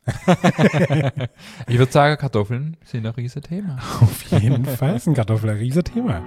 Ich würde sagen, Kartoffeln sind ein riesen Thema. Auf jeden Fall sind Kartoffeln ein riesen Thema.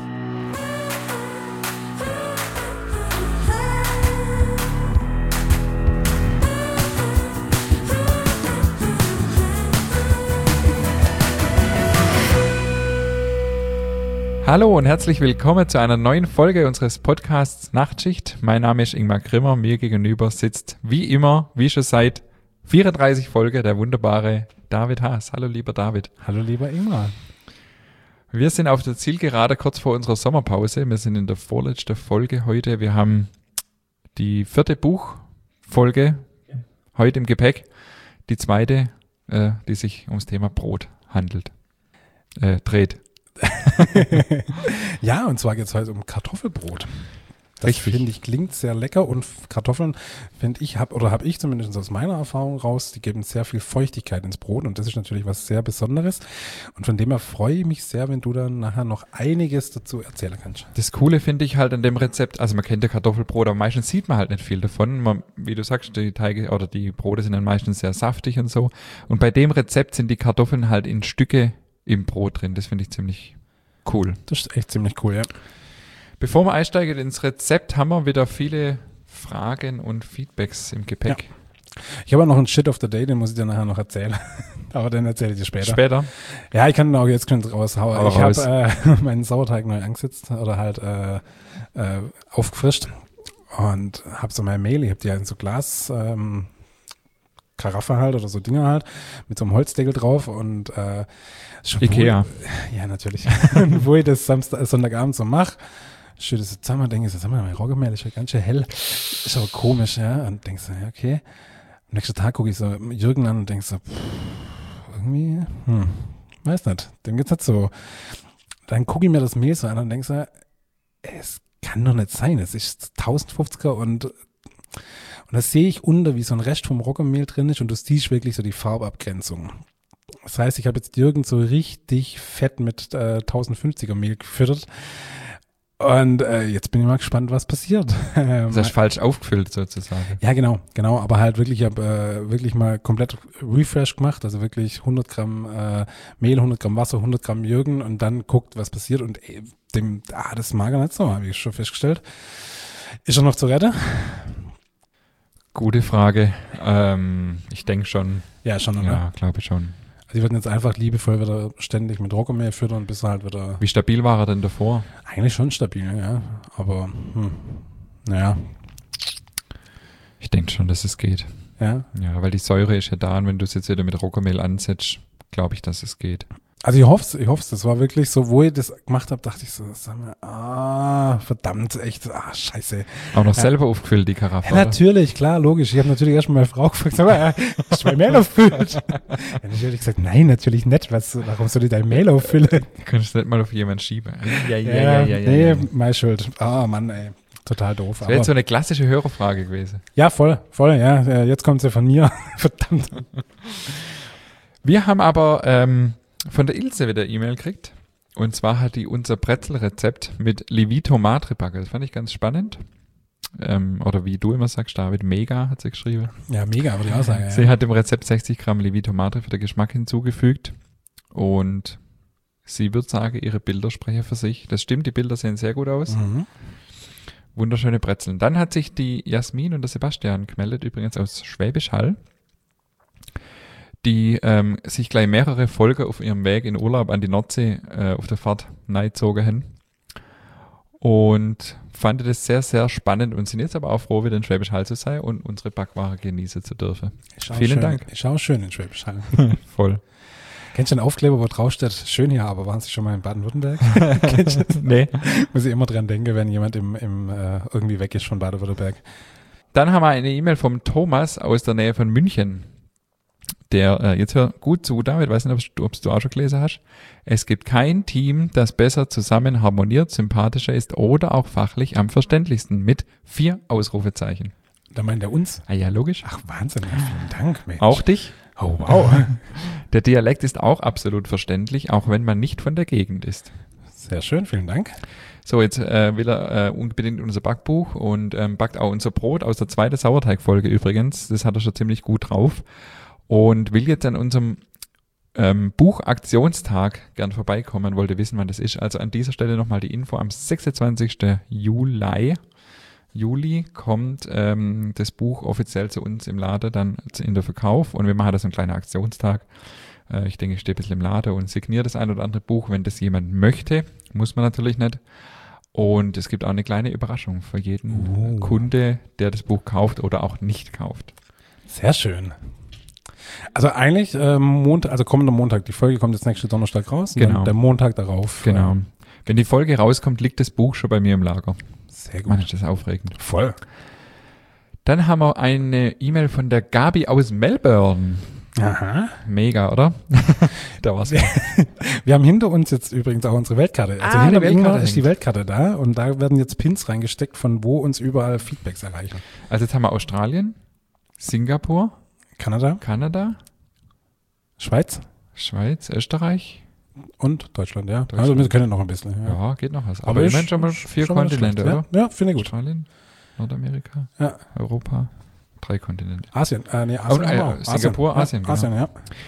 Hallo und herzlich willkommen zu einer neuen Folge unseres Podcasts Nachtschicht. Mein Name ist Ingmar Grimmer, mir gegenüber sitzt wie immer, wie schon seit 34 Folgen, der wunderbare David Haas. Hallo lieber David. Hallo lieber Ingmar. Wir sind auf der Zielgerade kurz vor unserer Sommerpause. Wir sind in der vorletzten Folge heute. Wir haben die 4. Buchfolge heute im Gepäck. Die 2., die sich ums Thema Brot dreht. Ja, und zwar geht es heute um Kartoffelbrot. Das Richtig. finde ich klingt sehr lecker und Kartoffeln finde ich, habe ich zumindest aus meiner Erfahrung raus, die geben sehr viel Feuchtigkeit ins Brot und das ist natürlich was sehr Besonderes und von dem her freue ich mich sehr, wenn du dann nachher noch einiges dazu erzählen kannst. Das Coole finde ich halt an dem Rezept, also man kennt ja Kartoffelbrot, aber meistens sieht man halt nicht viel davon. Wie du sagst, die Teige oder die Brote sind dann meistens sehr saftig und so und bei dem Rezept sind die Kartoffeln halt in Stücke im Brot drin. Das finde ich ziemlich cool. Das ist echt ziemlich cool, ja. Bevor wir einsteigen ins Rezept, haben wir wieder viele Fragen und Feedbacks im Gepäck. Ja. Ich habe auch noch einen Shit of the Day, den muss ich dir nachher noch erzählen. Aber den erzähle ich dir später. Später? Ja, ich kann ihn auch jetzt raushauen. Aber ich habe meinen Sauerteig neu angesetzt oder halt aufgefrischt und habe so mein Mehl, ich habe die halt in so Glas Karaffe halt oder so Dinger halt mit so einem Holzdeckel drauf und Ikea. Ja, natürlich. Und wo ich das Sonntagabend so mache, schön das zusammen, denke ich, sag mal, mein Roggenmehl ist ja ganz schön hell. Ist aber komisch, ja. Und denkst du, ja, okay. Am nächsten Tag gucke ich so Jürgen an und denkst so, irgendwie, weiß nicht, dem geht's nicht so. Dann gucke ich mir das Mehl so an und denkst so, es kann doch nicht sein, es ist 1050er und das sehe ich unter, wie so ein Rest vom Roggenmehl drin ist und du siehst wirklich so die Farbabgrenzung. Das heißt, ich habe jetzt Jürgen so richtig fett mit 1050er Mehl gefüttert und jetzt bin ich mal gespannt, was passiert. Das ist falsch aufgefüllt sozusagen. Ja, genau, aber halt wirklich, ich habe wirklich mal komplett Refresh gemacht, also wirklich 100 Gramm Mehl, 100 Gramm Wasser, 100 Gramm Jürgen und dann guckt, was passiert und das mag er nicht so, habe ich schon festgestellt. Ist er noch zu retten? Gute Frage. Ich denke schon. Ja, schon, oder? Ja, glaube ich schon. Also die würden jetzt einfach liebevoll wieder ständig mit Roggenmehl füttern, bis er halt wieder... Wie stabil war er denn davor? Eigentlich schon stabil, ja. Aber, naja. Ich denke schon, dass es geht. Ja? Ja, weil die Säure ist ja da und wenn du es jetzt wieder mit Roggenmehl ansetzt, glaube ich, dass es geht. Also ich hoffe es. Das war wirklich so, wo ich das gemacht habe, dachte ich so, sag mal, verdammt, echt, scheiße. Auch noch selber aufgefüllt, die Karaffe, Ja, natürlich, klar, logisch. Ich habe natürlich erst mal meine Frau gefragt, sag mal, hast du mein Mehl auffüllt? Ja, natürlich gesagt, nein, natürlich nicht. Warum soll ich dein Mehl auffüllen? Du könntest nicht mal auf jemanden schieben. Nee, meine Schuld. Mann, ey. Total doof. Das wäre jetzt so eine klassische Hörerfrage gewesen. Ja, voll, ja. Jetzt kommt sie von mir. Verdammt. Wir haben aber von der Ilse wieder E-Mail gekriegt. Und zwar hat die unser Brezelrezept mit Livito Madre backen. Das fand ich ganz spannend. Oder wie du immer sagst, David, mega hat sie geschrieben. Ja, mega, würde ich auch sagen. Sie hat dem Rezept 60 Gramm Livito Madre für den Geschmack hinzugefügt. Und sie wird sagen, ihre Bilder sprechen für sich. Das stimmt, die Bilder sehen sehr gut aus. Mhm. Wunderschöne Brezeln. Dann hat sich die Jasmin und der Sebastian gemeldet, übrigens aus Schwäbisch Hall, die sich gleich mehrere Folgen auf ihrem Weg in Urlaub an die Nordsee auf der Fahrt neigezogen haben. Und fand das sehr, sehr spannend und sind jetzt aber auch froh, wieder in Schwäbisch Hall zu sein und unsere Backware genießen zu dürfen. Vielen Dank. Ich schaue schön in Schwäbisch Hall. Voll. Kennst du einen Aufkleber, wo drauf steht, schön hier, aber waren Sie schon mal in Baden-Württemberg? Nee. Muss ich immer dran denken, wenn jemand irgendwie weg ist von Baden-Württemberg. Dann haben wir eine E-Mail vom Thomas aus der Nähe von München. Der, jetzt hör gut zu, David, weiß nicht, ob du auch schon gelesen hast. Es gibt kein Team, das besser zusammen harmoniert, sympathischer ist oder auch fachlich am verständlichsten mit 4 Ausrufezeichen. Da meint er uns? Ah ja, logisch. Ach, Wahnsinn, ja, vielen Dank, Mensch. Auch dich? Oh, wow. Der Dialekt ist auch absolut verständlich, auch wenn man nicht von der Gegend ist. Sehr schön, vielen Dank. So, jetzt will er unbedingt unser Backbuch und backt auch unser Brot aus der 2. Sauerteigfolge übrigens. Das hat er schon ziemlich gut drauf. und will jetzt an unserem Buchaktionstag gern vorbeikommen, wollte wissen, wann das ist. Also an dieser Stelle nochmal die Info. Am 26. Juli kommt das Buch offiziell zu uns im Laden dann in der Verkauf und wir machen das so einen kleinen Aktionstag. Ich denke, ich stehe ein bisschen im Laden und signiere das ein oder andere Buch, wenn das jemand möchte. Muss man natürlich nicht. Und es gibt auch eine kleine Überraschung für jeden Kunde, der das Buch kauft oder auch nicht kauft. Sehr schön. Also eigentlich kommender Montag, die Folge kommt jetzt nächsten Donnerstag raus. Genau. Und der Montag darauf. Genau. Wenn die Folge rauskommt, liegt das Buch schon bei mir im Lager. Sehr gut. Mann, ist das aufregend. Voll. Dann haben wir eine E-Mail von der Gabi aus Melbourne. Aha. Mega, oder? Da war's. Wir haben hinter uns jetzt übrigens auch unsere Weltkarte. Also hinter dem Ingmar ist die Weltkarte da und da werden jetzt Pins reingesteckt, von wo uns überall Feedbacks erreichen. Also jetzt haben wir Australien, Singapur, Kanada, Schweiz, Österreich und Deutschland, ja. Also wir können noch ein bisschen. Ja, geht noch was. Aber immerhin schon mal 4 Kontinente, oder? Ja, finde ich gut. Australien, Nordamerika, ja. Europa, 3 Kontinente. Asien, Singapur, Asien, genau. Asien, ja.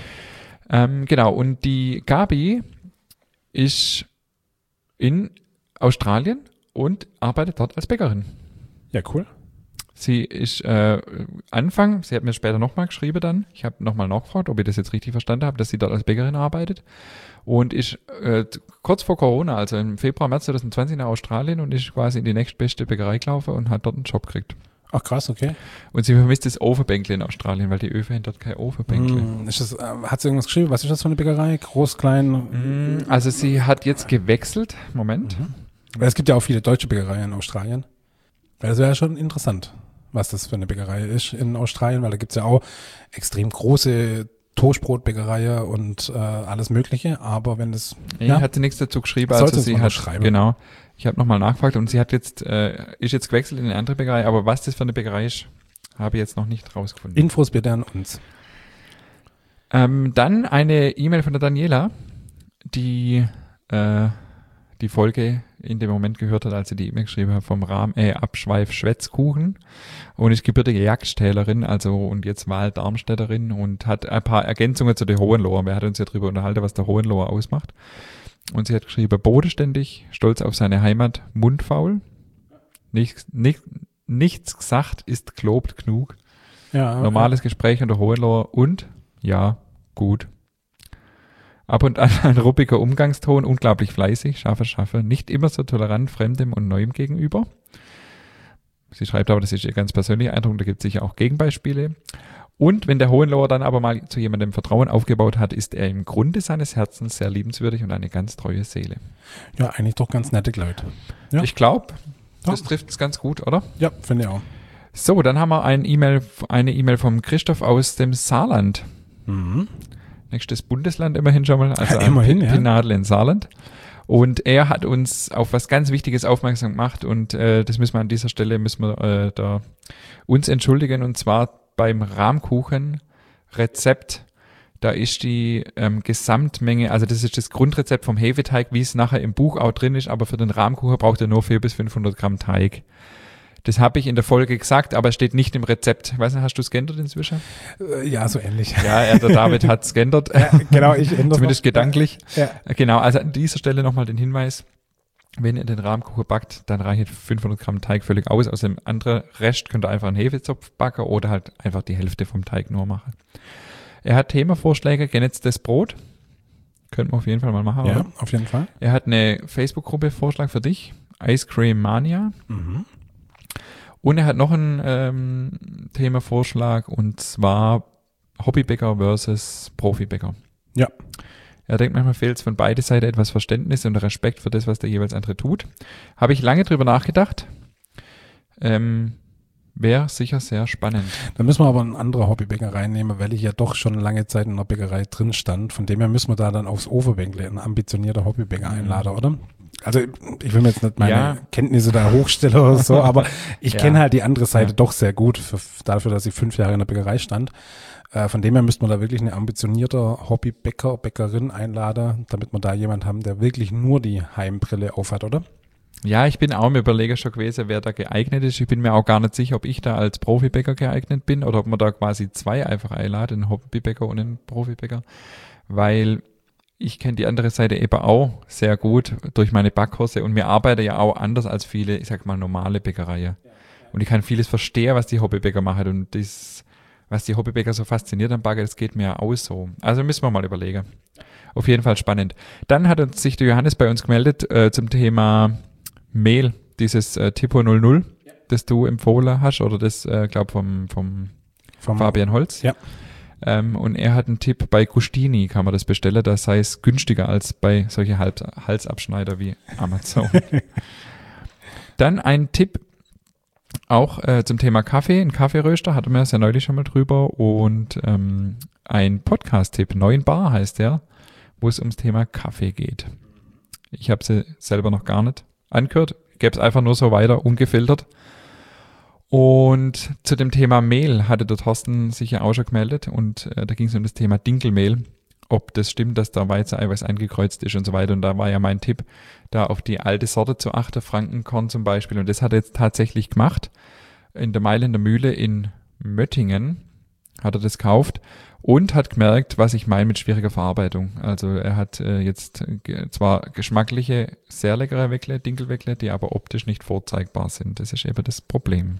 Genau, und die Gabi ist in Australien und arbeitet dort als Bäckerin. Ja, cool. Sie ist sie hat mir später nochmal geschrieben dann, ich habe nochmal nachgefragt, ob ich das jetzt richtig verstanden habe, dass sie dort als Bäckerin arbeitet und ist kurz vor Corona, also im Februar, März 2020 nach Australien und ist quasi in die nächstbeste Bäckerei gelaufen und hat dort einen Job gekriegt. Ach krass, okay. Und sie vermisst das Ofenbänkle in Australien, weil die Öfen haben dort kein Ofenbänkle. Hat sie irgendwas geschrieben? Was ist das für eine Bäckerei? Groß, klein? Also sie hat jetzt gewechselt. Moment. Weil es gibt ja auch viele deutsche Bäckereien in Australien. Weil das wäre ja schon interessant, was das für eine Bäckerei ist in Australien, weil da gibt's ja auch extrem große Toastbrotbäckereien und alles Mögliche. Aber wenn das... hat sie nichts dazu geschrieben. Also sie hat schreiben. Genau. Ich habe nochmal nachgefragt und sie hat jetzt ist jetzt gewechselt in eine andere Bäckerei, aber was das für eine Bäckerei ist, habe ich jetzt noch nicht rausgefunden. Infos bitte an uns. Dann eine E-Mail von der Daniela, die die Folge in dem Moment gehört hat, als sie die E-Mail geschrieben hat vom Abschweif Schwätzkuchen und ist gebürtige Jagdstählerin, also und jetzt Wahl-Darmstädterin und hat ein paar Ergänzungen zu der Hohenloher. Wir hatten uns ja darüber unterhalten, was der Hohenloher ausmacht. Und sie hat geschrieben, bodenständig, stolz auf seine Heimat, mundfaul, nichts gesagt ist gelobt genug, normales Gespräch unter Hohenloher und, ja, gut. Ab und an ein ruppiger Umgangston, unglaublich fleißig, schaffe, nicht immer so tolerant Fremdem und Neuem gegenüber. Sie schreibt aber, das ist ihr ganz persönlicher Eindruck, da gibt es sicher auch Gegenbeispiele. Und wenn der Hohenloher dann aber mal zu jemandem Vertrauen aufgebaut hat, ist er im Grunde seines Herzens sehr liebenswürdig und eine ganz treue Seele. Ja, eigentlich doch ganz nette Leute. Ja. Ich glaube, das trifft es ganz gut, oder? Ja, finde ich auch. So, dann haben wir eine E-Mail vom Christoph aus dem Saarland. Nächstes Bundesland immerhin schon mal, also immerhin, Pinadel in Saarland. Und er hat uns auf was ganz Wichtiges aufmerksam gemacht und das müssen wir an dieser Stelle da uns entschuldigen, und zwar beim Rahmkuchen-Rezept. Da ist die Gesamtmenge, also das ist das Grundrezept vom Hefeteig, wie es nachher im Buch auch drin ist, aber für den Rahmkuchen braucht er nur 400 bis 500 Gramm Teig. Das habe ich in der Folge gesagt, aber es steht nicht im Rezept. Ich weiß nicht, hast du es geändert inzwischen? Ja, so ähnlich. Ja, der David hat es geändert. Ja, genau, ich ändere zumindest gedanklich. Ja. Genau, also an dieser Stelle nochmal den Hinweis, wenn ihr den Rahmkuchen backt, dann reicht 500 Gramm Teig völlig aus. Aus dem anderen Rest könnt ihr einfach einen Hefezopf backen oder halt einfach die Hälfte vom Teig nur machen. Er hat Themavorschläge, genetztes Brot. Könnten wir auf jeden Fall mal machen, ja, oder? Auf jeden Fall. Er hat eine Facebook-Gruppe, Vorschlag für dich, Ice Cream Mania. Und er hat noch einen Themavorschlag, und zwar Hobbybäcker versus Profibäcker. Ja. Er denkt, manchmal fehlt es von beide Seiten etwas Verständnis und Respekt für das, was der jeweils andere tut. Habe ich lange drüber nachgedacht. Wäre sicher sehr spannend. Da müssen wir aber eine andere Hobbybäcker reinnehmen, weil ich ja doch schon lange Zeit in der Bäckerei drin stand. Von dem her müssen wir da dann aufs Ofenbänkle einen ambitionierter Hobbybäcker einladen, oder? Also ich will mir jetzt nicht meine Kenntnisse da hochstellen oder so, aber ich kenne halt die andere Seite doch sehr gut, dafür, dass ich 5 Jahre in der Bäckerei stand. Von dem her müsste man da wirklich eine ambitionierte Hobbybäcker, Bäckerin einladen, damit wir da jemand haben, der wirklich nur die Heimbrille aufhat, oder? Ja, ich bin auch im Überleger schon gewesen, wer da geeignet ist. Ich bin mir auch gar nicht sicher, ob ich da als Profibäcker geeignet bin oder ob man da quasi zwei einfach einladen, einen Hobbybäcker und einen Profibäcker, weil ich kenne die andere Seite eben auch sehr gut durch meine Backkurse und wir arbeiten ja auch anders als viele, ich sag mal, normale Bäckereien. Und ich kann vieles verstehen, was die Hobbybäcker machen und das, was die Hobbybäcker so fasziniert am Backen, das geht mir ja auch so. Also müssen wir mal überlegen. Auf jeden Fall spannend. Dann hat sich der Johannes bei uns gemeldet zum Thema Mehl, dieses Tipo 00, das du empfohlen hast, oder das, glaube vom Fabian Holz. Ja. Und er hat einen Tipp, bei Gustini kann man das bestellen, da sei es günstiger als bei solche Halsabschneider wie Amazon. Dann ein Tipp auch zum Thema Kaffee, ein Kaffeeröster, hatten wir es ja neulich schon mal drüber, und ein Podcast-Tipp, 9 Bar heißt der, wo es ums Thema Kaffee geht. Ich habe sie selber noch gar nicht angehört, gebe es einfach nur so weiter, ungefiltert. Und zu dem Thema Mehl hatte der Thorsten sich ja auch schon gemeldet und da ging es um das Thema Dinkelmehl, ob das stimmt, dass da Weizeneiweiß eingekreuzt ist und so weiter. Und da war ja mein Tipp, da auf die alte Sorte zu achten, Frankenkorn zum Beispiel. Und das hat er jetzt tatsächlich gemacht. In der Mailänder Mühle in Möttingen hat er das gekauft und hat gemerkt, was ich meine mit schwieriger Verarbeitung. Also er hat jetzt zwar geschmackliche, sehr leckere Weckle, Dinkelweckle, die aber optisch nicht vorzeigbar sind. Das ist eben das Problem.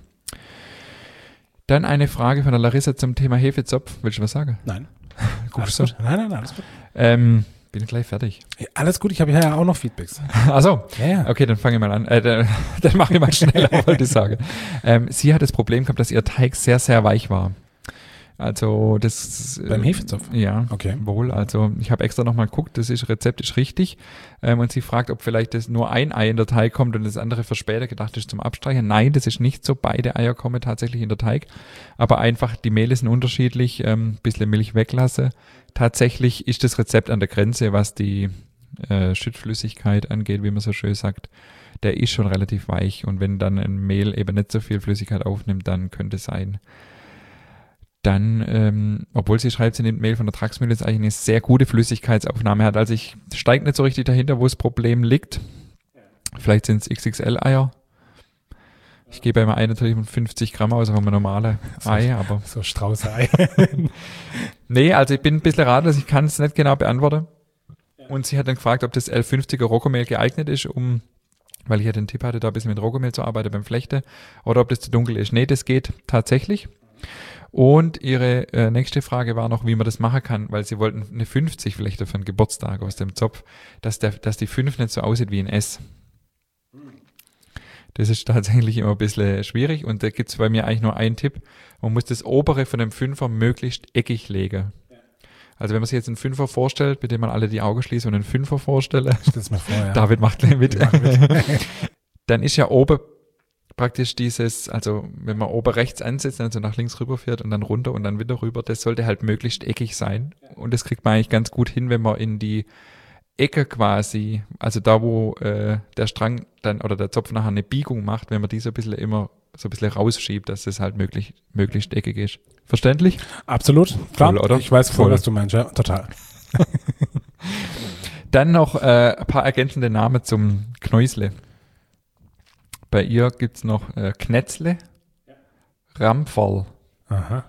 Dann eine Frage von der Larissa zum Thema Hefezopf. Willst du was sagen? Nein. Guckst du? Nein, alles gut. Bin gleich fertig. Ja, alles gut, ich habe ja auch noch Feedbacks. Achso. Ja. Okay, dann fange ich mal an. Dann mache ich mal schneller, wollte ich sagen. Sie hat das Problem gehabt, dass ihr Teig sehr, sehr weich war. Also das... Beim Hefezopf? Ja, okay. Wohl. Also ich habe extra nochmal geguckt, das Rezept ist richtig. Und sie fragt, ob vielleicht das nur ein Ei in der Teig kommt und das andere für später gedacht ist zum Abstreichen. Nein, das ist nicht so. Beide Eier kommen tatsächlich in der Teig. Aber einfach, die Mehle sind unterschiedlich, bisschen Milch weglasse. Tatsächlich ist das Rezept an der Grenze, was die Schüttflüssigkeit angeht, wie man so schön sagt. Der ist schon relativ weich. Und wenn dann ein Mehl eben nicht so viel Flüssigkeit aufnimmt, dann könnte es sein. Dann, obwohl sie schreibt, sie nimmt Mehl von der Traxmühle, jetzt eigentlich eine sehr gute Flüssigkeitsaufnahme hat. Also ich steige nicht so richtig dahinter, wo das Problem liegt. Vielleicht sind es XXL-Eier. Ich gebe immer Ei natürlich mit 50 Gramm aus, aber ein normale Ei, aber... So Strauße-Ei. Nee, also ich bin ein bisschen ratlos, ich kann es nicht genau beantworten. Und sie hat dann gefragt, ob das 1150er Roggenmehl geeignet ist, weil ich ja den Tipp hatte, da ein bisschen mit Roggenmehl zu arbeiten beim Flechten, oder ob das zu dunkel ist. Nee, das geht tatsächlich. Und ihre nächste Frage war noch, wie man das machen kann, weil sie wollten eine 50 vielleicht für einen Geburtstag aus dem Zopf, dass die 5 nicht so aussieht wie ein S. Das ist tatsächlich immer ein bisschen schwierig und da gibt es bei mir eigentlich nur einen Tipp. Man muss das obere von dem 5er möglichst eckig legen. Also wenn man sich jetzt einen 5er vorstellt, mit dem man alle die Augen schließt und einen 5er vorstelle, Das mal vor, ja. David macht gleich mit, dann ist ja oben praktisch dieses, also wenn man oben rechts ansetzt, also nach links rüberfährt und dann runter und dann wieder rüber, das sollte halt möglichst eckig sein. Und das kriegt man eigentlich ganz gut hin, wenn man in die Ecke quasi, also da wo der Strang dann oder der Zopf nachher eine Biegung macht, wenn man die so ein bisschen immer so ein bisschen rausschiebt, dass das halt möglichst eckig ist. Verständlich? Absolut, klar. Voll, oder? Ich weiß voll, Voll. was du meinst, ja, total. Dann noch ein paar ergänzende Namen zum Knäusle. Bei ihr gibt's noch Knetzle, Ramferl. Aha.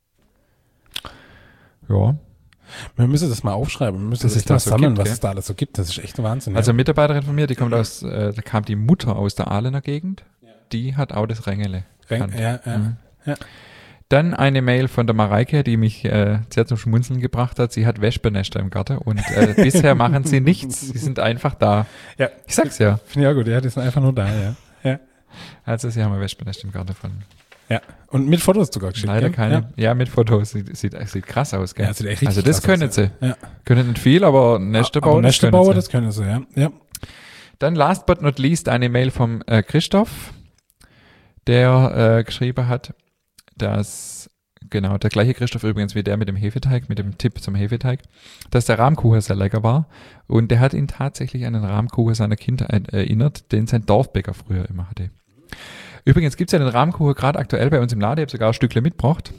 Ja. Wir müssen das mal aufschreiben. Wir müssen Das das ist echt mal das so sammeln, gibt, was gell? es da alles so gibt. Das ist echt ein Wahnsinn. Also eine Mitarbeiterin von mir, die kommt da kam die Mutter aus der Ahlener Gegend, die hat auch das Rängele. gekannt. ja. Dann eine Mail von der Mareike, die mich sehr zum Schmunzeln gebracht hat. Sie hat Wespennester im Garten und bisher machen sie nichts. Sie sind einfach da. Ja. Ich sag's ja. Finde ich auch gut, ja, die sind einfach nur da, ja. Also sie haben ein Wespennest im Garten von. Ja. Und mit Fotos sogar geschickt. Leider gell? keine. Ja, mit Fotos. Sieht krass aus, gell? Ja, sieht echt richtig also das krass können aus, sie. Ja. Können nicht viel, aber Nester Aber bauen, Nester das können bauen, sie. das können sie, ja. Ja. Dann last but not least eine Mail vom Christoph, der geschrieben hat, dass, genau, der gleiche Christoph übrigens wie der mit dem Hefeteig, mit dem Tipp zum Hefeteig, dass der Rahmkuchen sehr lecker war und der hat ihn tatsächlich an den Rahmkuchen seiner Kindheit erinnert, den sein Dorfbäcker früher immer hatte. Übrigens gibt's ja den Rahmkuchen gerade aktuell bei uns im Laden, ich habe sogar ein Stückle mitgebracht.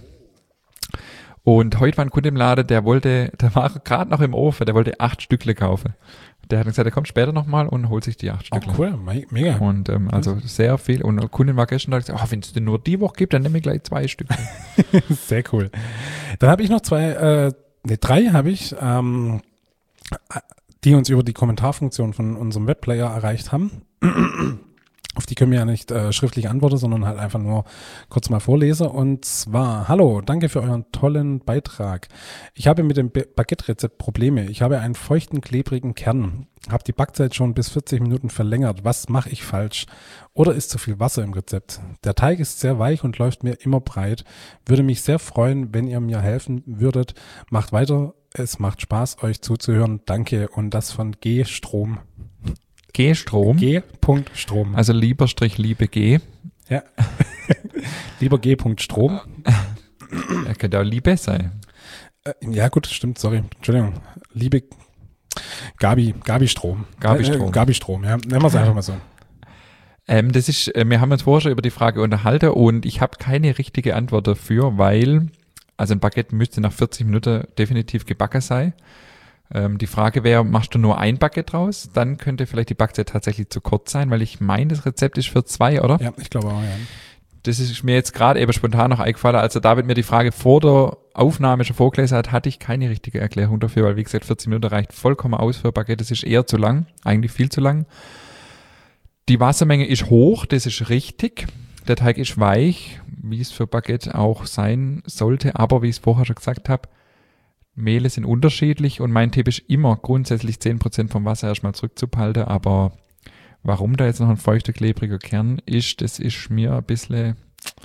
Und heute war ein Kunde im Laden, der war gerade noch im Ofen, der wollte 8 Stückle kaufen. Der hat gesagt, er kommt später nochmal und holt sich die 8 Stück. Oh, cool, mega. Und also sehr viel. Und eine Kundin war gestern da und gesagt, wenn es denn nur die Woche gibt, dann nehme ich gleich 2 Stück. Sehr cool. Dann habe ich noch 3 habe ich, die uns über die Kommentarfunktion von unserem Webplayer erreicht haben. Auf die können wir ja nicht schriftlich antworten, sondern halt einfach nur kurz mal vorlesen. Und zwar, hallo, danke für euren tollen Beitrag. Ich habe mit dem Baguette-Rezept Probleme. Ich habe einen feuchten, klebrigen Kern. Habe die Backzeit schon bis 40 Minuten verlängert. Was mache ich falsch? Oder ist zu viel Wasser im Rezept? Der Teig ist sehr weich und läuft mir immer breit. Würde mich sehr freuen, wenn ihr mir helfen würdet. Macht weiter. Es macht Spaß, euch zuzuhören. Danke. Und das von G-Strom. G-Strom. G.Strom. Also lieber Strich Liebe G. Ja. Lieber G.Strom. Er könnte auch Liebe sein. Ja gut, stimmt, sorry. Entschuldigung. Liebe Gabi Strom. Gabi Strom, ja. Nennen wir es einfach mal so. Das ist, wir haben uns vorher schon über die Frage unterhalten und ich habe keine richtige Antwort dafür, weil, also ein Baguette müsste nach 40 Minuten definitiv gebacken sein. Die Frage wäre, machst du nur ein Baguette draus? Dann könnte vielleicht die Backzeit tatsächlich zu kurz sein, weil ich meine, das Rezept ist für 2, oder? Ja, ich glaube auch, ja. Das ist mir jetzt gerade eben spontan noch eingefallen. Als der David mir die Frage vor der Aufnahme schon vorgelesen hat, hatte ich keine richtige Erklärung dafür, weil wie gesagt, 40 Minuten reicht vollkommen aus für Baguette. Das ist eher zu lang, eigentlich viel zu lang. Die Wassermenge ist hoch, das ist richtig. Der Teig ist weich, wie es für Baguette auch sein sollte. Aber wie ich es vorher schon gesagt habe, Mehle sind unterschiedlich und mein Tipp ist immer grundsätzlich 10% vom Wasser erstmal zurückzuhalten, aber warum da jetzt noch ein feuchter, klebriger Kern ist, das ist mir ein bisschen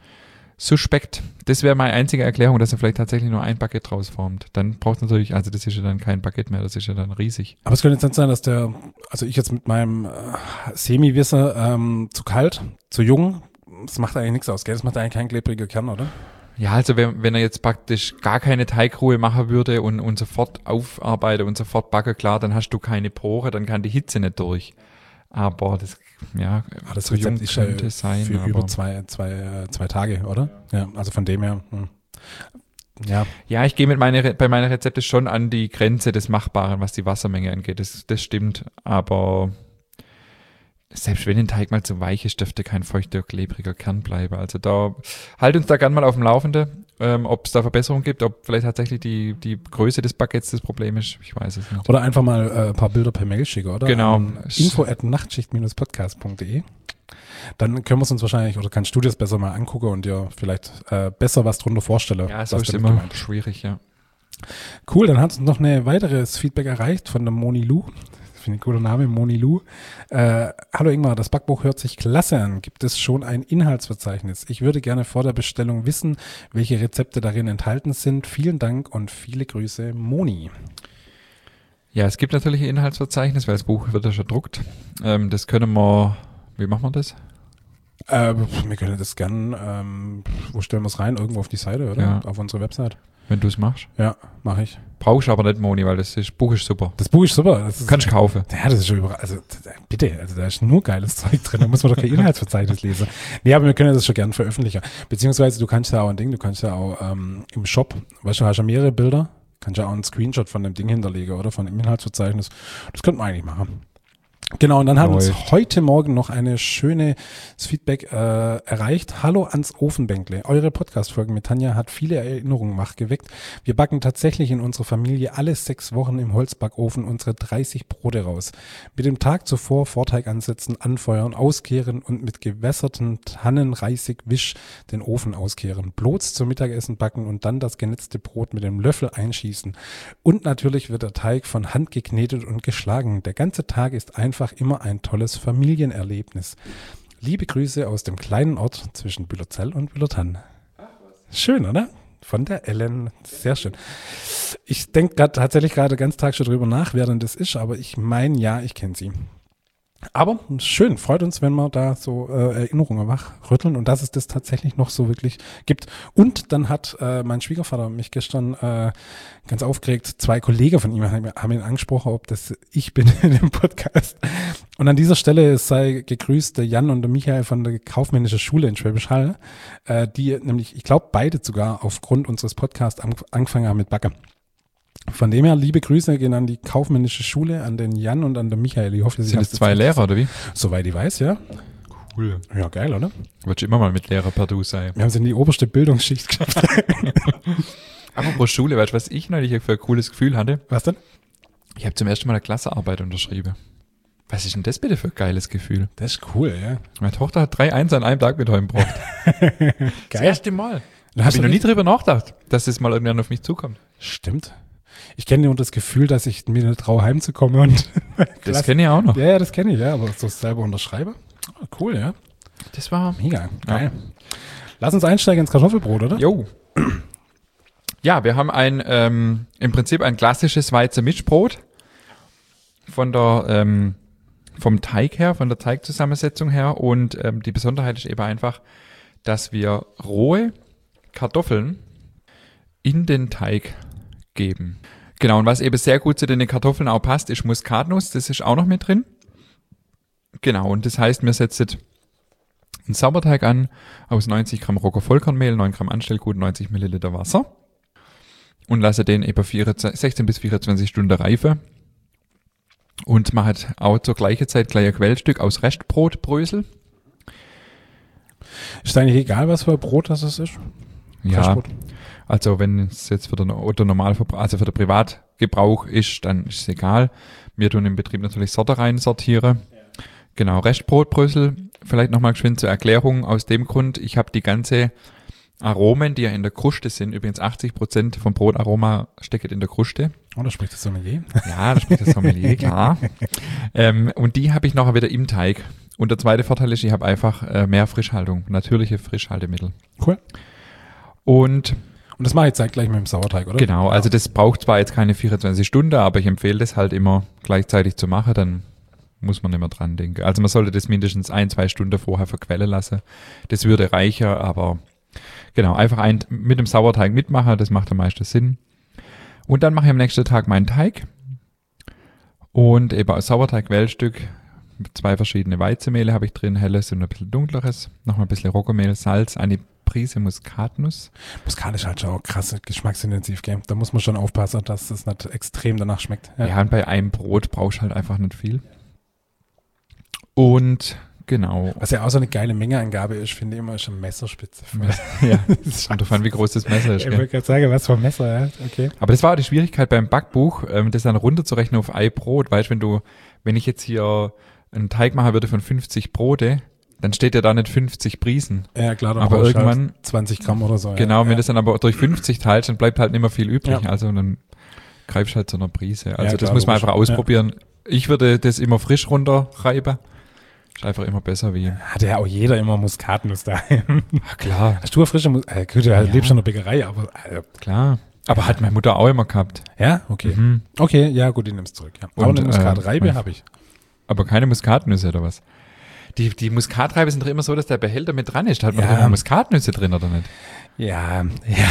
suspekt. Das wäre meine einzige Erklärung, dass er vielleicht tatsächlich nur ein Baguette draus formt. Dann braucht es natürlich, also das ist ja dann kein Baguette mehr, das ist ja dann riesig. Aber es könnte jetzt nicht sein, dass also ich jetzt mit meinem Semi-Wissen zu kalt, zu jung, das macht eigentlich nichts aus, gell? Das macht eigentlich kein klebriger Kern, oder? Ja, also wenn er jetzt praktisch gar keine Teigruhe machen würde und sofort aufarbeiten und sofort backen, klar, dann hast du keine Pore, dann kann die Hitze nicht durch. Aber das, ja, das Rezept ist könnte sein. Für über zwei Tage, oder? Ja, also von dem her. Ja. Ja, ich gehe bei meinen Rezepten schon an die Grenze des Machbaren, was die Wassermenge angeht. Das stimmt, aber selbst wenn ein Teig mal zu weich ist, dürfte kein feuchter, klebriger Kern bleiben. Also da halt uns da gerne mal auf dem Laufenden, ob es da Verbesserungen gibt, ob vielleicht tatsächlich die Größe des Baguettes das Problem ist. Ich weiß es nicht. Oder einfach mal ein paar Bilder per Mail schicken, oder? Genau. info@nachtschicht-podcast.de. Dann können wir es uns wahrscheinlich, oder kannst du dir das besser mal angucken und dir vielleicht besser was drunter vorstellen. Ja, so ist immer schwierig, ja. Cool, dann hat uns noch ein weiteres Feedback erreicht von der Moni Lu. Finde ich ein cooler Name, Moni Lu. Hallo Ingmar, das Backbuch hört sich klasse an. Gibt es schon ein Inhaltsverzeichnis? Ich würde gerne vor der Bestellung wissen, welche Rezepte darin enthalten sind. Vielen Dank und viele Grüße, Moni. Ja, es gibt natürlich ein Inhaltsverzeichnis, weil das Buch wird ja schon gedruckt. Das können wir, wie machen wir das? Wir können das gern, wo stellen wir es rein? Irgendwo auf die Seite, oder? Ja. Auf unsere Website. Wenn du es machst. Ja, mache ich. Brauchst aber nicht, Moni, weil das Buch ist super. Das Buch ist super. Das kannst du kaufen. Ja, das ist schon überall. Also bitte, da ist nur geiles Zeug drin. Da muss man doch kein Inhaltsverzeichnis lesen. Nee, aber wir können das schon gern veröffentlichen. Beziehungsweise du kannst ja auch im Shop, weißt du, hast ja mehrere Bilder, kannst ja auch einen Screenshot von dem Ding hinterlegen oder von dem Inhaltsverzeichnis. Das könnte man eigentlich machen. Genau, und dann hat uns heute Morgen noch eine schöne Feedback erreicht. Hallo ans Ofenbänkle. Eure Podcast-Folge mit Tanja hat viele Erinnerungen wachgeweckt. Wir backen tatsächlich in unserer Familie alle 6 Wochen im Holzbackofen unsere 30 Brote raus. Mit dem Tag zuvor Vorteig ansetzen, anfeuern, auskehren und mit gewässerten Tannenreisig-Wisch den Ofen auskehren. Bloß zum Mittagessen backen und dann das genetzte Brot mit dem Löffel einschießen. Und natürlich wird der Teig von Hand geknetet und geschlagen. Der ganze Tag ist einfach immer ein tolles Familienerlebnis. Liebe Grüße aus dem kleinen Ort zwischen Bühlerzell und Bühlertann. Schön, oder? Von der Ellen. Sehr schön. Ich denke tatsächlich gerade den ganzen Tag schon drüber nach, wer denn das ist, aber ich meine, ja, ich kenne sie. Aber schön, freut uns, wenn wir da so Erinnerungen wachrütteln und dass es das tatsächlich noch so wirklich gibt. Und dann hat mein Schwiegervater mich gestern ganz aufgeregt, 2 Kollegen von ihm haben ihn angesprochen, ob das ich bin in dem Podcast. Und an dieser Stelle sei gegrüßt der Jan und der Michael von der Kaufmännischen Schule in Schwäbisch Hall, die nämlich, ich glaube, beide sogar aufgrund unseres Podcasts angefangen haben mit Backen. Von dem her, liebe Grüße gehen an die kaufmännische Schule, an den Jan und an den Michael. Ich hoffe, Sind es 2 Lehrer, oder wie? Soweit ich weiß, ja. Cool. Ja, geil, oder? Würdest du immer mal mit Lehrer per Du sein. Wir haben es in die oberste Bildungsschicht geschafft. Apropos Schule, weißt du, was ich neulich für ein cooles Gefühl hatte? Was denn? Ich habe zum ersten Mal eine Klassenarbeit unterschrieben. Was ist denn das bitte für ein geiles Gefühl? Das ist cool, ja. Meine Tochter hat 3 Einsen an einem Tag mit heimgebracht. Das erste Mal. Da habe ich noch nie drüber nachgedacht, dass das mal irgendwann auf mich zukommt. Stimmt. Ich kenne nur das Gefühl, dass ich mir nicht traue, heimzukommen. Und das kenne ich auch noch. Ja, das kenne ich, ja. Aber so selber unterschreibe? Oh, cool, ja. Das war mega. Geil. Ja. Lass uns einsteigen ins Kartoffelbrot, oder? Jo. Ja, wir haben im Prinzip ein klassisches Weizen-Mischbrot von der vom Teig her, von der Teigzusammensetzung her, und die Besonderheit ist eben einfach, dass wir rohe Kartoffeln in den Teig geben. Genau, und was eben sehr gut zu den Kartoffeln auch passt, ist Muskatnuss, das ist auch noch mit drin. Genau, und das heißt, wir setzen einen Sauerteig an aus 90 Gramm Roggenvollkornmehl, 9 Gramm Anstellgut, 90 Milliliter Wasser und lasse den eben 16 bis 24 Stunden reifen. Und man hat auch zur gleichen Zeit gleich ein Quellstück aus Restbrotbrösel. Ist eigentlich egal, was für ein Brot das ist? Ja, Restbrot. Also wenn es jetzt für den Normalverbrauch, also für den Privatgebrauch ist, dann ist es egal. Wir tun im Betrieb natürlich Sorte rein sortieren. Ja. Genau, Restbrotbrösel. Vielleicht nochmal geschwind zur Erklärung. Aus dem Grund, ich habe die ganze Aromen, die ja in der Kruste sind, übrigens 80% vom Brotaroma steckt in der Kruste. Oh, da spricht das Sommelier. Ja, da spricht das Sommelier, klar. Und die habe ich nachher wieder im Teig. Und der zweite Vorteil ist, ich habe einfach mehr Frischhaltung, natürliche Frischhaltemittel. Cool. Und das mache ich jetzt gleich mit dem Sauerteig, oder? Genau, also das braucht zwar jetzt keine 24 Stunden, aber ich empfehle das halt immer gleichzeitig zu machen, dann muss man nicht mehr dran denken. Also man sollte das mindestens 1-2 Stunden vorher verquellen lassen. Das würde reichen, aber genau, einfach mit dem Sauerteig mitmachen, das macht am meisten Sinn. Und dann mache ich am nächsten Tag meinen Teig und eben aus Sauerteig-Quellstück, 2 verschiedene Weizenmehle habe ich drin, helles und ein bisschen dunkleres, nochmal ein bisschen Roggenmehl, Salz, eine Prise Muskatnuss. Muskat ist halt schon auch krass geschmacksintensiv, gell? Da muss man schon aufpassen, dass es nicht extrem danach schmeckt. Ja, und bei einem Brot brauchst du halt einfach nicht viel. Und genau. Was ja auch so eine geile Mengeangabe ist, finde ich immer, ist eine Messerspitze. Ja, das kommt davon, wie groß das Messer ist. Ich wollte gerade sagen, was für ein Messer, ja. Okay. Aber das war auch die Schwierigkeit beim Backbuch, das dann runterzurechnen auf ein Brot. Weißt du, wenn ich jetzt hier einen Teig machen würde von 50 Brote, dann steht ja da nicht 50 Prisen. Ja, klar, dann aber irgendwann halt 20 Gramm oder so. Genau, ja. wenn das dann aber durch 50 teilst, dann bleibt halt nicht mehr viel übrig. Ja. Also dann greifst du halt zu einer Prise. Also ja, das klar, muss man logisch. einfach ausprobieren. Ja. Ich würde das immer frisch runterreiben. Ist einfach immer besser wie... Hat ja auch jeder immer Muskatnuss daheim. Ach, klar. Hast du eine frische Muskatnuss? Gut, du lebst schon in der Bäckerei, aber... Klar. Aber hat meine Mutter auch immer gehabt. Ja? Okay. Mhm. Okay, ja gut, ich nehme es zurück. Ja. Aber eine Muskatreibe habe ich. Aber keine Muskatnüsse oder was? Die Muskatreibe sind doch immer so, dass der Behälter mit dran ist. Hat man da Muskatnüsse drin oder nicht? Ja.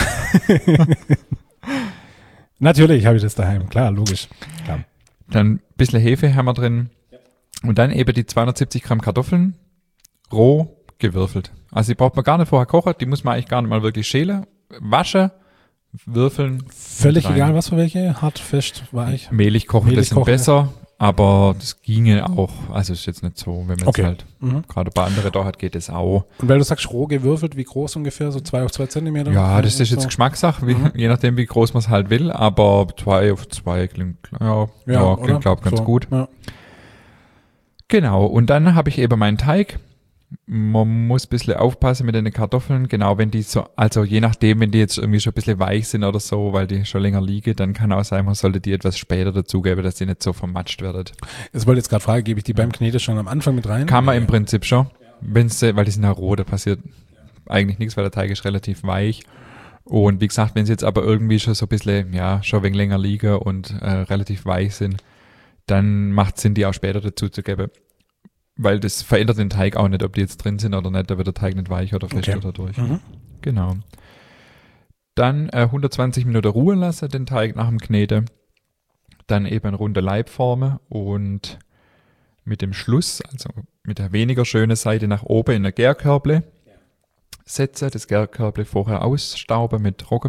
Natürlich habe ich das daheim, klar, logisch. Klar. Dann ein bisschen Hefe haben wir drin. Und dann eben die 270 Gramm Kartoffeln roh gewürfelt. Also die braucht man gar nicht vorher kochen, die muss man eigentlich gar nicht mal wirklich schälen. Waschen, würfeln. Völlig egal, was für welche, hart, fest, weich. Mehlig kochen, das sind besser. Aber das ginge auch, also ist jetzt nicht so, wenn man jetzt halt gerade bei anderen da hat, geht es auch. Und weil du sagst, roh gewürfelt, wie groß ungefähr? So 2 auf 2 Zentimeter? Ja, das ist jetzt so Geschmackssache, je nachdem, wie groß man es halt will, aber 2 auf 2 klingt, klingt, glaube ich, ganz gut. Ja. Genau, und dann habe ich eben meinen Teig. Man muss ein bisschen aufpassen mit den Kartoffeln, genau, wenn die so, also je nachdem, wenn die jetzt irgendwie schon ein bisschen weich sind oder so, weil die schon länger liegen, dann kann auch sein, man sollte die etwas später dazugeben, dass die nicht so vermatscht werden. Das wollte ich jetzt gerade fragen, gebe ich die beim Knete schon am Anfang mit rein? Kann man im Prinzip schon, weil die sind ja roh, da passiert eigentlich nichts, weil der Teig ist relativ weich. Und wie gesagt, wenn sie jetzt aber irgendwie schon so ein bisschen, schon ein wenig länger liegen und relativ weich sind, dann macht es Sinn, die auch später dazuzugeben. Weil das verändert den Teig auch nicht, ob die jetzt drin sind oder nicht, da wird der Teig nicht weich oder fester dadurch. Mhm. Genau. Dann 120 Minuten ruhen lassen, den Teig nach dem Knete. Dann eben eine runde Laib formen und mit dem Schluss, also mit der weniger schönen Seite nach oben in ein Gärkörble setzen, das Gärkörble vorher ausstauben mit Roggenmehl.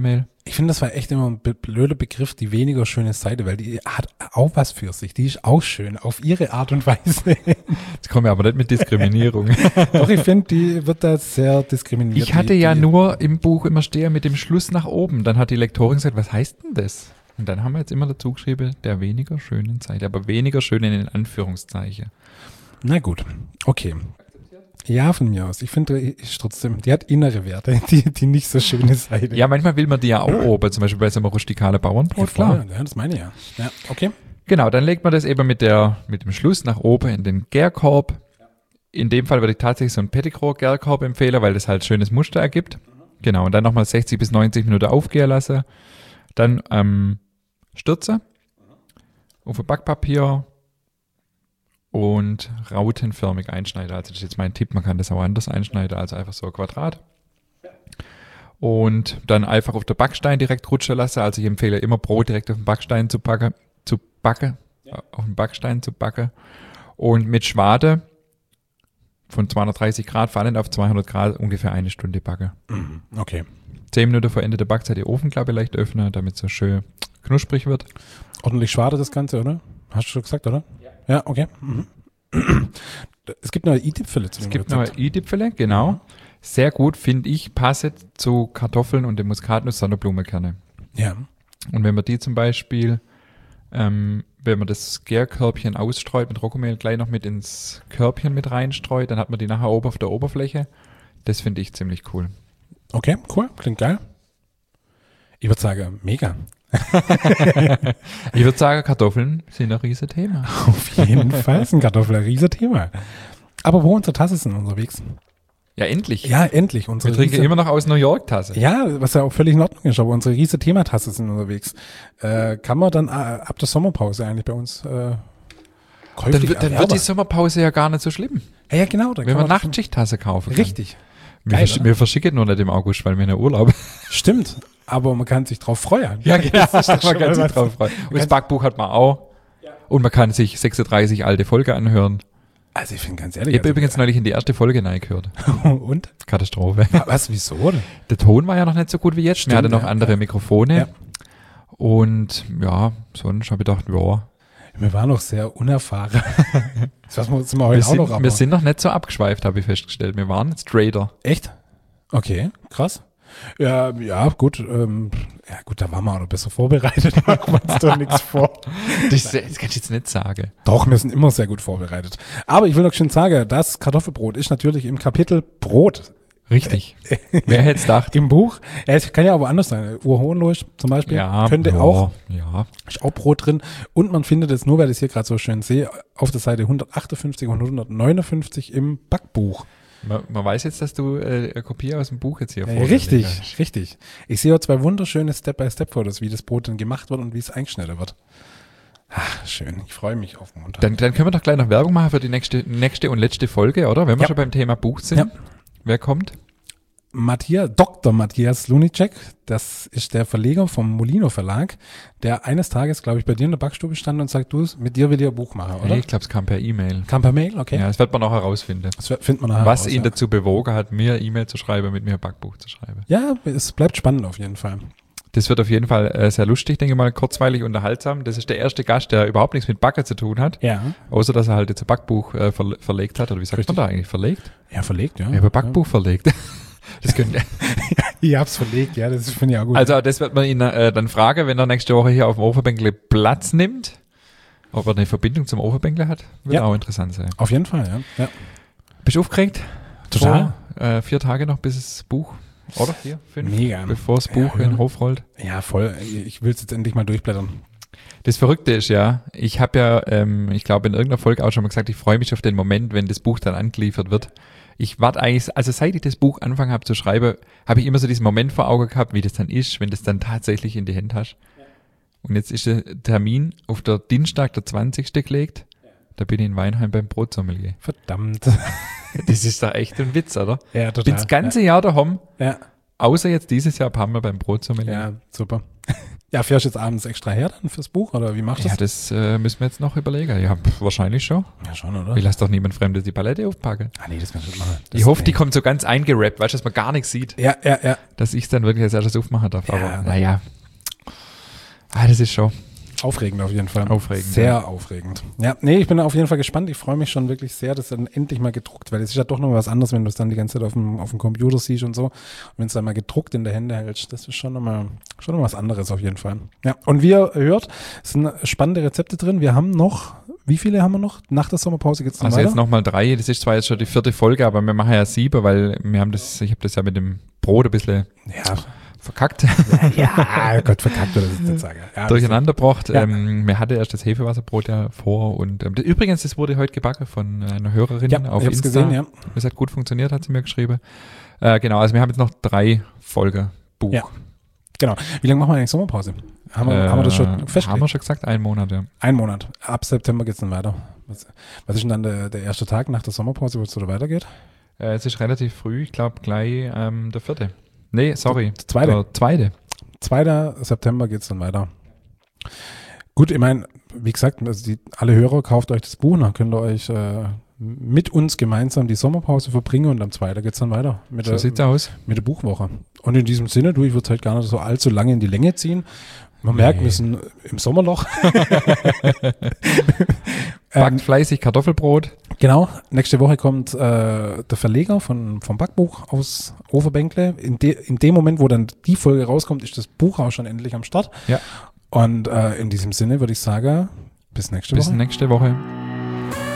Ich finde, das war echt immer ein blöder Begriff, die weniger schöne Seite, weil die hat auch was für sich. Die ist auch schön, auf ihre Art und Weise. Jetzt kommen wir aber nicht mit Diskriminierung. Doch, ich finde, die wird da sehr diskriminiert. Ich hatte ja nur im Buch immer stehen mit dem Schluss nach oben. Dann hat die Lektorin gesagt, was heißt denn das? Und dann haben wir jetzt immer dazu geschrieben, der weniger schönen Seite, aber weniger schön in den Anführungszeichen. Na gut, okay. Ja, von mir aus. Ich finde, ist trotzdem, die hat innere Werte, die nicht so schöne Seite. Ja, manchmal will man die ja auch oben, zum Beispiel bei so einem rustikalen Bauernbrot, klar. Ja, das meine ich ja. Ja, okay. Genau, dann legt man das eben mit dem Schluss nach oben in den Gärkorb. In dem Fall würde ich tatsächlich so einen Petitcroix-Gärkorb empfehlen, weil das halt schönes Muster ergibt. Genau, und dann nochmal 60 bis 90 Minuten aufgehen lassen. Dann stürzen auf ein Backpapier und rautenförmig einschneiden. Also das ist jetzt mein Tipp, man kann das auch anders einschneiden, also einfach so ein Quadrat. Und dann einfach auf den Backstein direkt rutschen lassen. Also ich empfehle immer Brot direkt auf den Backstein zu backen. Auf den Backstein zu backen. Und mit Schwade von 230 Grad fallend auf 200 Grad ungefähr 1 Stunde backen. Okay. 10 Minuten vor Ende der Backzeit die Ofenklappe leicht öffnen, damit es so schön knusprig wird. Ordentlich Schwade das Ganze, oder? Hast du schon gesagt, oder? Ja, okay. Es gibt noch i-Dipfele zu dem Es gibt noch i-Dipfele, genau. Sehr gut, finde ich, passet zu Kartoffeln und dem Muskatnuss-Sonderblumenkerne. Ja. Und wenn man die zum Beispiel, wenn man das Gärkörbchen ausstreut mit Roggenmehl, gleich noch mit ins Körbchen mit reinstreut, dann hat man die nachher oben auf der Oberfläche. Das finde ich ziemlich cool. Okay, cool, klingt geil. Ich würde sagen, mega. Ich würde sagen, Kartoffeln sind ein riesen Thema. Auf jeden Fall sind Kartoffeln ein riesen Thema. Aber wo unsere Tasse sind unterwegs? Ja, endlich. Ja, endlich. Wir trinken immer noch aus New York Tasse. Ja, was ja auch völlig in Ordnung ist, aber unsere riesen Thematasse sind unterwegs. Kann man dann ab der Sommerpause eigentlich bei uns käuflich dann wird die Sommerpause ja gar nicht so schlimm. Ja, genau. Wenn man Nachtschichttasse kaufen kann. Richtig. Wir verschicken nur nicht im August, weil wir in der Urlaub. Stimmt, aber man kann sich drauf freuen. Ja, genau. Man kann sich drauf freuen. Und das Backbuch hat man auch. Ja. Und man kann sich 36 alte Folgen anhören. Also ich finde ganz ehrlich. Ich habe übrigens neulich in die erste Folge reingehört. Und? Katastrophe. Was, wieso denn? Der Ton war ja noch nicht so gut wie jetzt. Stimmt, wir hatten noch andere Mikrofone. Ja. Und ja, sonst habe ich gedacht, ja. Wir waren noch sehr unerfahren. Das sind wir heute auch noch. Wir sind noch nicht so abgeschweift, habe ich festgestellt. Wir waren straighter. Echt? Okay, krass. Ja, gut. Gut, da waren wir auch noch besser vorbereitet. Machen wir uns doch nichts vor. Das kann ich jetzt nicht sagen. Doch, wir sind immer sehr gut vorbereitet. Aber ich will noch schön sagen, das Kartoffelbrot ist natürlich im Kapitel Brot. Richtig. Wer hätte es gedacht? Im Buch. Ja, es kann ja aber anders sein. Urhohenlohe zum Beispiel. Ja, könnte auch. Ja. Ist auch Brot drin. Und man findet es nur, weil ich es hier gerade so schön sehe, auf der Seite 158 und 159 im Backbuch. Man weiß jetzt, dass du eine Kopie aus dem Buch jetzt hier vorliegst. Richtig. Ich sehe auch 2 wunderschöne Step-by-Step-Fotos, wie das Brot dann gemacht wird und wie es eingeschnitten wird. Ach, schön. Ich freue mich auf Montag. Dann können wir doch gleich noch Werbung machen für die nächste und letzte Folge, oder? Wenn wir schon beim Thema Buch sind. Ja. Wer kommt? Dr. Matthias Lunicek, das ist der Verleger vom Molino Verlag, der eines Tages, glaube ich, bei dir in der Backstube stand und sagt, mit dir will ich ein Buch machen, oder? Nee, ich glaube, es kam per E-Mail. Kam per Mail, okay. Ja, das wird man auch herausfinden. Was ihn dazu bewogen hat, mir E-Mail zu schreiben, mit mir ein Backbuch zu schreiben. Ja, es bleibt spannend auf jeden Fall. Das wird auf jeden Fall sehr lustig, denke ich mal, kurzweilig, unterhaltsam. Das ist der erste Gast, der überhaupt nichts mit Backen zu tun hat. Ja. Außer, dass er halt jetzt ein Backbuch verlegt hat. Oder wie sagt man da eigentlich? Verlegt? Ja, verlegt, ja. Ich habe ein Backbuch verlegt. Das könnte. Ich hab's verlegt, ja, das finde ich auch gut. Also das wird man ihn dann fragen, wenn er nächste Woche hier auf dem Ofenbänkle Platz nimmt. Ob er eine Verbindung zum Ofenbänkle hat, wird auch interessant sein. Auf jeden Fall, ja. Bist du aufgeregt? Total. 4 Tage noch bis das Buch, oder? 4, 5? Mega. Bevor das Buch in den Hof rollt. Ja, voll. Ich will es jetzt endlich mal durchblättern. Das Verrückte ist ja, ich habe ja, ich glaube in irgendeiner Folge auch schon mal gesagt, ich freue mich auf den Moment, wenn das Buch dann angeliefert wird. Ich warte eigentlich, also seit ich das Buch angefangen habe zu schreiben, habe ich immer so diesen Moment vor Augen gehabt, wie das dann ist, wenn du das dann tatsächlich in die Hände hast. Ja. Und jetzt ist der Termin auf der Dienstag, der 20. gelegt. Ja. Da bin ich in Weinheim beim Brotsommelier. Verdammt. Das ist doch echt ein Witz, oder? Ja, total. Bin das ganze Jahr daheim. Ja. Außer jetzt dieses Jahr ein paar Mal beim Brotsommelier. Ja, super. Ja, fährst du jetzt abends extra her dann fürs Buch oder wie machst du Ja, das? das müssen wir jetzt noch überlegen. Ja, wahrscheinlich schon. Ja, schon, oder? Ich lasse doch niemand Fremdes die Palette aufpacken. Ah, nee, das kannst du nicht machen. Ich hoffe, die kommt so ganz eingerappt, weißt du, dass man gar nichts sieht. Ja. Dass ich es dann wirklich als erstes aufmachen darf. Ja. Aber naja. Das ist schon Aufregend auf jeden Fall. Aufregend, Sehr ja. aufregend. Ja, nee, ich bin auf jeden Fall gespannt. Ich freue mich schon wirklich sehr, dass dann endlich mal gedruckt, weil es ist ja doch noch was anderes, wenn du es dann die ganze Zeit auf dem Computer siehst und so. Und wenn es dann mal gedruckt in der Hände hältst, das ist schon noch was anderes auf jeden Fall. Ja, und wie ihr hört, es sind spannende Rezepte drin. Wir haben noch, wie viele haben wir noch? Nach der Sommerpause geht's noch Also weiter? jetzt nochmal 3. Das ist zwar jetzt schon die 4. Folge, aber wir machen ja 7, weil ich habe das ja mit dem Brot ein bisschen verkackt. Ja, Gott, verkackt, oder das ist jetzt sagen. Ja, Durcheinander gebracht. Ja. Mir hatte erst das Hefewasserbrot ja vor und übrigens, das wurde heute gebacken von einer Hörerin Ja, auf ich hab's Insta. gesehen, ja. Das hat gut funktioniert, hat sie mir geschrieben. Genau, also wir haben jetzt noch 3 Folgen Buch. Ja. Genau. Wie lange machen wir eigentlich Sommerpause? Haben wir das schon festgelegt? Haben wir schon gesagt, 1 Monat, ja. 1 Monat. Ab September geht's dann weiter. Was ist denn dann der erste Tag nach der Sommerpause, wo es wieder weitergeht? Es ist relativ früh, ich glaube gleich der 4. Nee, sorry. Der 2. Der 2. 2. September geht's dann weiter. Gut, ich meine, wie gesagt, also alle Hörer, kauft euch das Buch, dann könnt ihr euch mit uns gemeinsam die Sommerpause verbringen und am 2. geht's dann weiter. So sieht's aus. Mit der Buchwoche. Und in diesem Sinne, ich würde es halt gar nicht so allzu lange in die Länge ziehen. Man merkt, wir sind im Sommerloch. Backt fleißig Kartoffelbrot. Genau, nächste Woche kommt der Verleger vom Backbuch aus Overbänkle. In dem Moment, wo dann die Folge rauskommt, ist das Buch auch schon endlich am Start. Ja. Und in diesem Sinne würde ich sagen, bis nächste Woche. Bis nächste Woche.